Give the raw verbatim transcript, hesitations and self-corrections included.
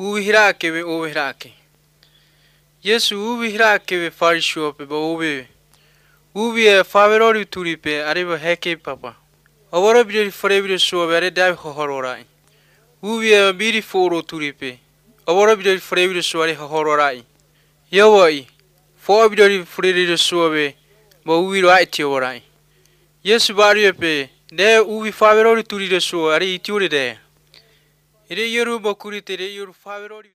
Uhirake we uhirake. Yesu uhirake we farisho pe bobe. Ubi e faverori turipe arriba heke papa. Awara bidori farebide so bere dai hororai. Ubi e biri foro turipe. Awara bidori farebide so ari hororai. Yawai. Fo bidori farebide so be bo ubi rai tiorai. Yesu bari pe de ubi faverori turide so ari tiure de. Ire yoru bokuri tere yoru faverori